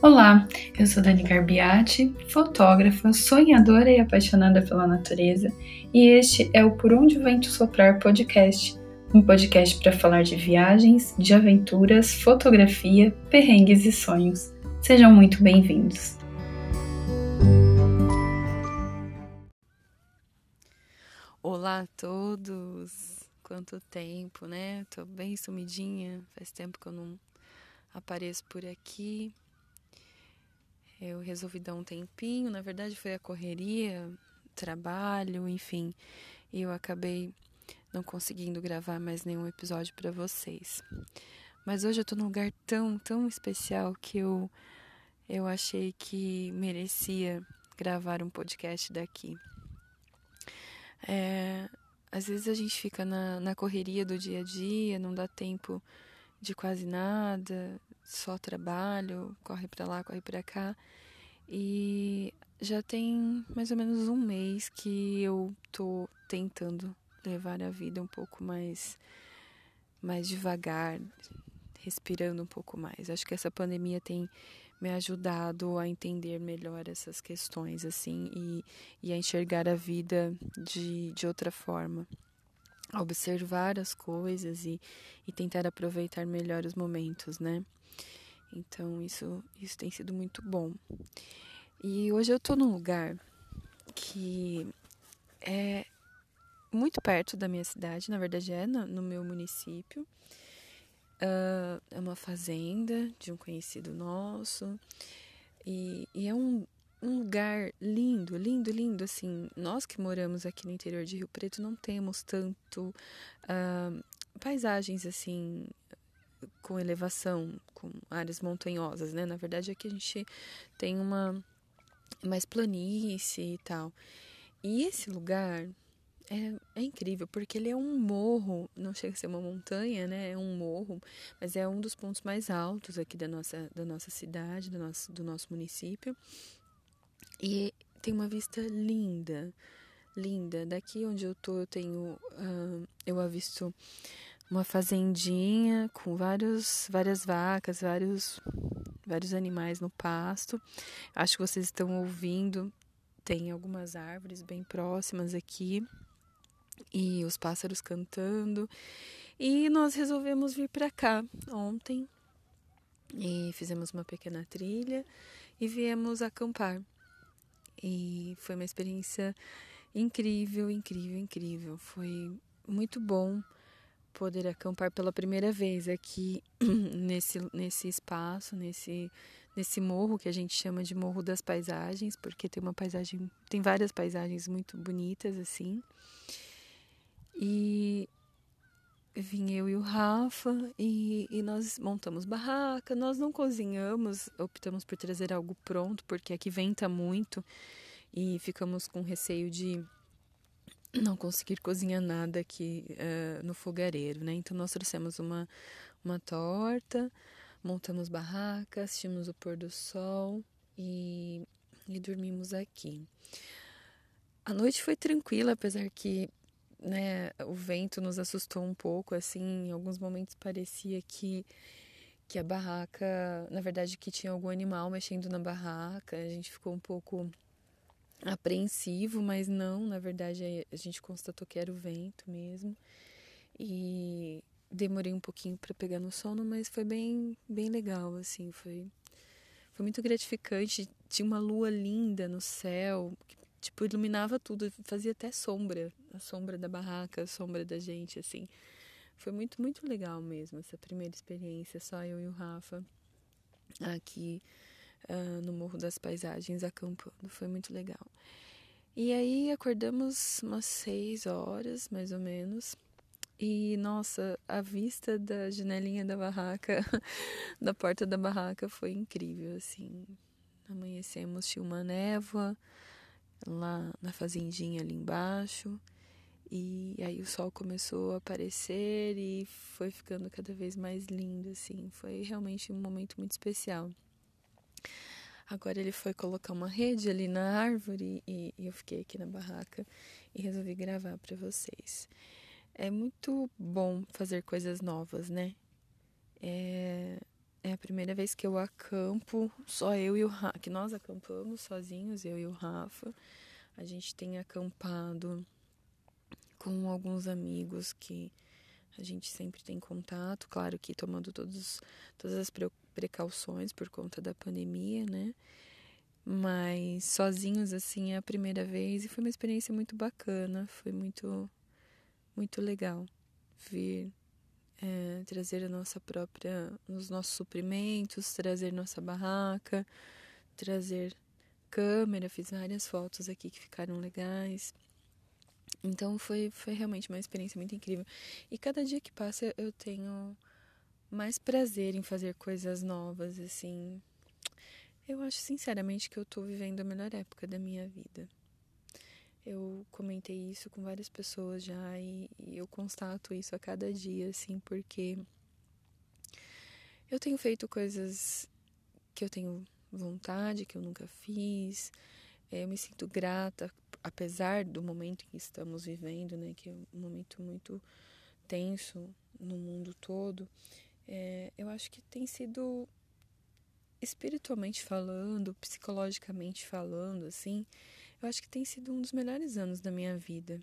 Olá, eu sou Dani Garbiati, fotógrafa, sonhadora e apaixonada pela natureza, e este é o Por Onde o Vento Soprar podcast, um podcast para falar de viagens, de aventuras, fotografia, perrengues e sonhos. Sejam muito bem-vindos. Olá a todos! Quanto tempo, né? Tô bem sumidinha, faz tempo que eu não apareço por aqui. Eu resolvi dar um tempinho, na verdade foi a correria, trabalho, enfim, e eu acabei não conseguindo gravar mais nenhum episódio para vocês. Mas hoje eu tô num lugar tão especial que eu achei que merecia gravar um podcast daqui. Às vezes a gente fica na correria do dia a dia, não dá tempo de quase nada, só trabalho, corre pra lá, corre pra cá. E já tem mais ou menos um mês que eu tô tentando levar a vida um pouco mais devagar, respirando um pouco mais. Acho que essa pandemia tem me ajudado a entender melhor essas questões, assim, e a enxergar a vida de outra forma. A observar as coisas e tentar aproveitar melhor os momentos, né? Então, isso tem sido muito bom. E hoje eu tô num lugar que é muito perto da minha cidade, na verdade é no meu município. É uma fazenda de um conhecido nosso. E é um lugar lindo, assim. Nós que moramos aqui no interior de Rio Preto não temos tanto paisagens, assim, com elevação, com áreas montanhosas, né? Na verdade, aqui a gente tem mais planície e tal. E esse lugar é incrível, porque ele é um morro, não chega a ser uma montanha, né? É um morro, mas é um dos pontos mais altos aqui da nossa cidade, do nosso município. E tem uma vista linda. Daqui onde eu tô, eu avisto uma fazendinha com várias vacas, vários animais no pasto. Acho que vocês estão ouvindo, tem algumas árvores bem próximas aqui e os pássaros cantando. E nós resolvemos vir para cá ontem e fizemos uma pequena trilha e viemos acampar. E foi uma experiência incrível. Foi muito bom poder acampar pela primeira vez aqui nesse espaço, nesse morro que a gente chama de Morro das Paisagens, porque tem várias paisagens muito bonitas assim. E vim eu e o Rafa e nós montamos barraca. Nós não cozinhamos, optamos por trazer algo pronto, porque aqui venta muito e ficamos com receio de não conseguir cozinhar nada aqui no fogareiro, né? Então nós trouxemos uma torta, montamos barraca, assistimos o pôr do sol e dormimos aqui. A noite foi tranquila, apesar que, né, o vento nos assustou um pouco, assim, em alguns momentos parecia que a barraca, na verdade, que tinha algum animal mexendo na barraca. A gente ficou um pouco apreensivo, mas não, na verdade a gente constatou que era o vento mesmo. E demorei um pouquinho para pegar no sono, mas foi bem legal, assim, foi muito gratificante. Tinha uma lua linda no céu, que, tipo, iluminava tudo, fazia até sombra, a sombra da barraca, a sombra da gente, assim. Foi muito legal mesmo essa primeira experiência, só eu e o Rafa aqui no Morro das Paisagens acampando, foi muito legal. E aí acordamos umas 6 horas, mais ou menos. E, nossa, a vista da janelinha da barraca, da porta da barraca, foi incrível, assim. Amanhecemos, tinha uma névoa lá na fazendinha ali embaixo. E aí o sol começou a aparecer e foi ficando cada vez mais lindo, assim. Foi realmente um momento muito especial. Agora ele foi colocar uma rede ali na árvore e eu fiquei aqui na barraca e resolvi gravar para vocês. É muito bom fazer coisas novas, né? É é a primeira vez que eu acampo, só eu e o Rafa, que nós acampamos sozinhos, eu e o Rafa. A gente tem acampado com alguns amigos que a gente sempre tem contato, claro que tomando todas as precauções por conta da pandemia, né? Mas sozinhos, assim, é a primeira vez e foi uma experiência muito bacana, foi muito, muito legal vir trazer os nossos suprimentos, trazer nossa barraca, trazer câmera, fiz várias fotos aqui que ficaram legais. Então foi realmente uma experiência muito incrível. E cada dia que passa eu tenho mais prazer em fazer coisas novas, assim. Eu acho sinceramente que eu tô vivendo a melhor época da minha vida. Eu comentei isso com várias pessoas já e eu constato isso a cada dia, assim, porque eu tenho feito coisas que eu tenho vontade, que eu nunca fiz. Eu me sinto grata, apesar do momento em que estamos vivendo, né, que é um momento muito tenso no mundo todo. Eu acho que tem sido, espiritualmente falando, psicologicamente falando, assim, eu acho que tem sido um dos melhores anos da minha vida.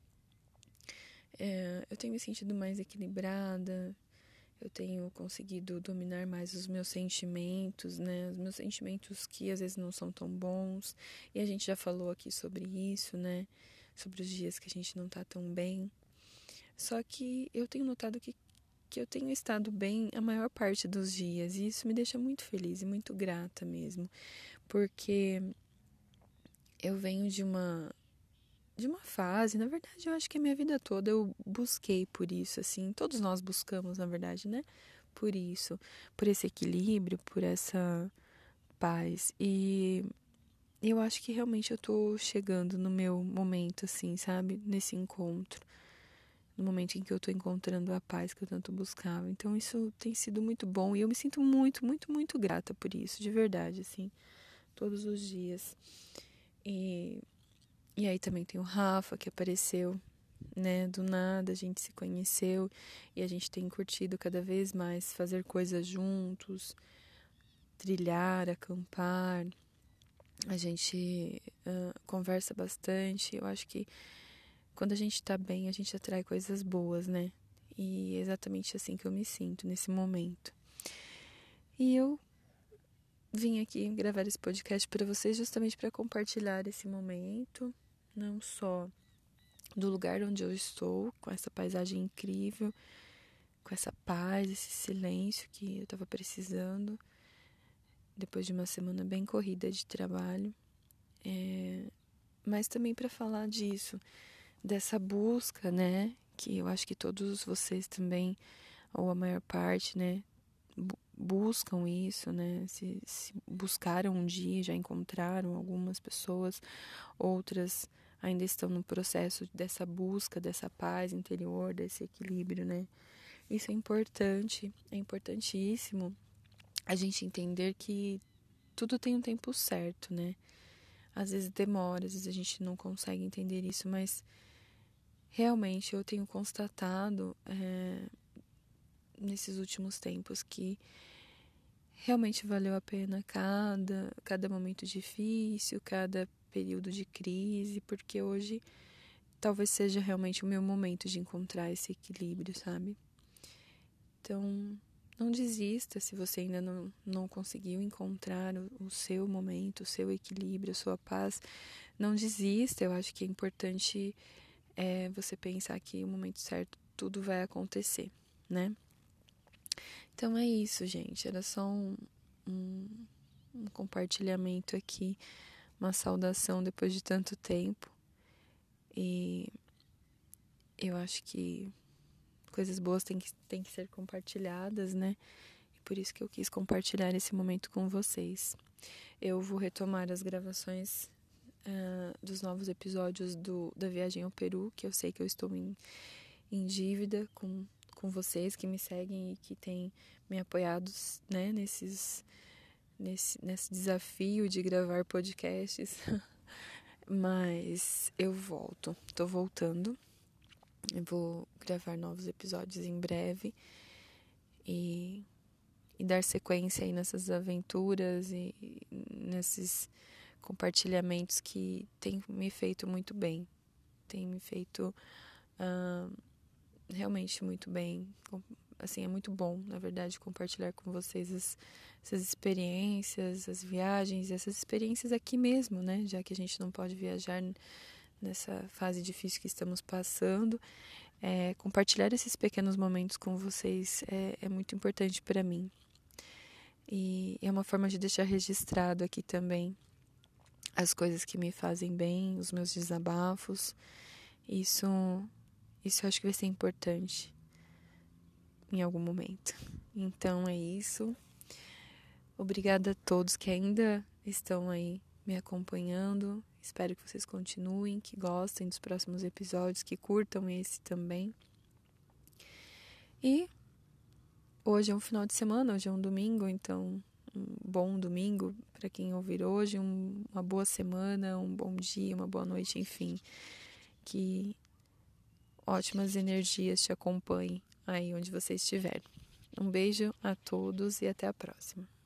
Eu tenho me sentido mais equilibrada, eu tenho conseguido dominar mais os meus sentimentos, né? Os meus sentimentos que às vezes não são tão bons. E a gente já falou aqui sobre isso, né? Sobre os dias que a gente não tá tão bem. Só que eu tenho notado que eu tenho estado bem a maior parte dos dias. E isso me deixa muito feliz e muito grata mesmo. Porque eu venho de uma fase, na verdade, eu acho que a minha vida toda eu busquei por isso, assim, todos nós buscamos, na verdade, né? Por isso, por esse equilíbrio, por essa paz. E eu acho que realmente eu tô chegando no meu momento, assim, sabe? Nesse encontro. No momento em que eu tô encontrando a paz que eu tanto buscava. Então isso tem sido muito bom e eu me sinto muito, muito, muito grata por isso, de verdade, assim, todos os dias. E aí também tem o Rafa, que apareceu, né, do nada, a gente se conheceu e a gente tem curtido cada vez mais fazer coisas juntos, trilhar, acampar. A gente conversa bastante. Eu acho que quando a gente tá bem, a gente atrai coisas boas, né? E é exatamente assim que eu me sinto nesse momento. E eu vim aqui gravar esse podcast para vocês justamente para compartilhar esse momento, não só do lugar onde eu estou, com essa paisagem incrível, com essa paz, esse silêncio que eu estava precisando, depois de uma semana bem corrida de trabalho, mas também para falar disso, dessa busca, né, que eu acho que todos vocês também, ou a maior parte, né, buscam isso, né, se buscaram um dia, já encontraram algumas pessoas, outras ainda estão no processo dessa busca, dessa paz interior, desse equilíbrio, né? Isso é importante, é importantíssimo a gente entender que tudo tem um tempo certo, né? Às vezes demora, às vezes a gente não consegue entender isso, mas realmente eu tenho constatado nesses últimos tempos que realmente valeu a pena cada momento difícil, cada período de crise, porque hoje talvez seja realmente o meu momento de encontrar esse equilíbrio, sabe? Então, não desista se você ainda não conseguiu encontrar o seu momento, o seu equilíbrio, a sua paz. Não desista, eu acho que é importante você pensar que o momento certo tudo vai acontecer, né? Então é isso, gente. Era só um compartilhamento aqui, uma saudação depois de tanto tempo. E eu acho que coisas boas têm que ser compartilhadas, né? E por isso que eu quis compartilhar esse momento com vocês. Eu vou retomar as gravações dos novos episódios da viagem ao Peru, que eu sei que eu estou em dívida com vocês que me seguem e que têm me apoiado, né, nesse desafio de gravar podcasts. Mas eu tô voltando. Eu vou gravar novos episódios em breve e dar sequência aí nessas aventuras e nesses compartilhamentos que tem me feito muito bem. Tem me feito realmente muito bem. Assim, é muito bom, na verdade, compartilhar com vocês essas experiências, as viagens, essas experiências aqui mesmo, né? Já que a gente não pode viajar nessa fase difícil que estamos passando. Compartilhar esses pequenos momentos com vocês é muito importante para mim. E é uma forma de deixar registrado aqui também as coisas que me fazem bem, os meus desabafos. Isso eu acho que vai ser importante em algum momento. Então é isso. Obrigada a todos que ainda estão aí me acompanhando. Espero que vocês continuem, que gostem dos próximos episódios, que curtam esse também. E hoje é um final de semana, hoje é um domingo, então um bom domingo para quem ouvir hoje, uma boa semana, um bom dia, uma boa noite, enfim. Que ótimas energias te acompanhem aí onde você estiver. Um beijo a todos e até a próxima.